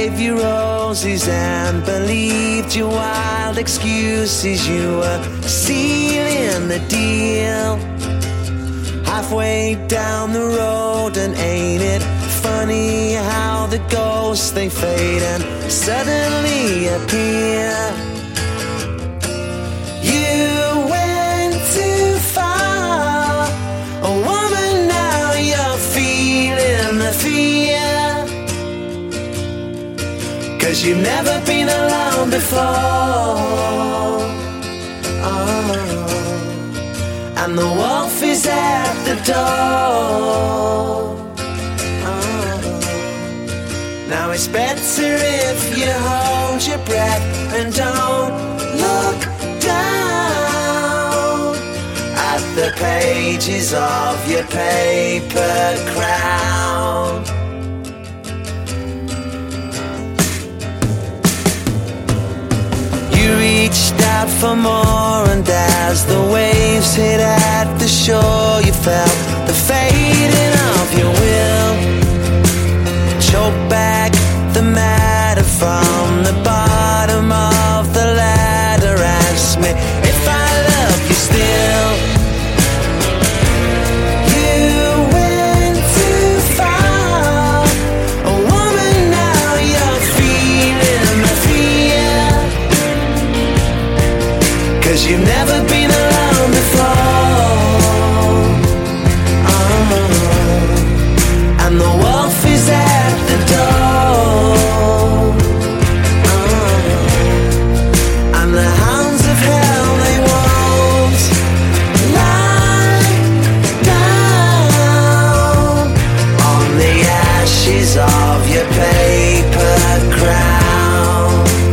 gave you roses and believed your wild excuses. You were sealing the deal halfway down the road, and ain't it funny how the ghosts they fade and suddenly appear. You went too far, a woman, now you're feeling the fear, 'cause you've never been alone before. Oh. And the wolf is at the door. Oh. Now it's better if you hold your breath and don't look down at the pages of your paper crown. You reached out for more, and as the waves hit at the shore, you felt the fading of your will. Choke back the matter from the bottom of the ladder. Ask me if I love you still. You went too far, a woman, now you're feeling the fear, 'cause you've never been alone before. Oh. And the wolf is at the door. Oh. And the hounds of hell, they won't lie down on the ashes of your paper crown.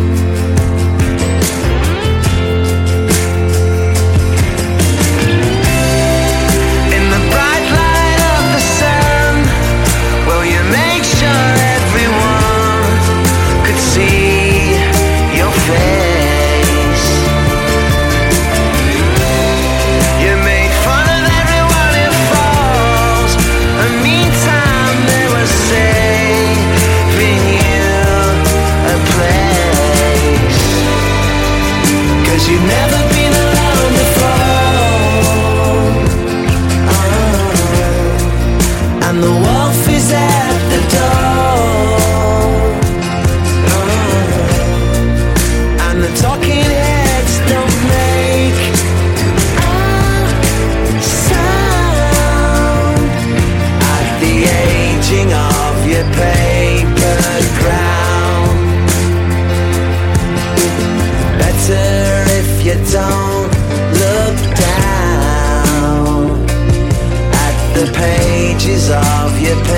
In the bright light of the sun, will you make sure everyone could see your face? You made fun of everyone who falls, and meantime they were saving you a place, 'cause you've never been alone before. Oh. And the wolf is at the door. Oh. And the talking heads don't make a sound at the aging of your paper crown. Better if you don't look down at the pages of your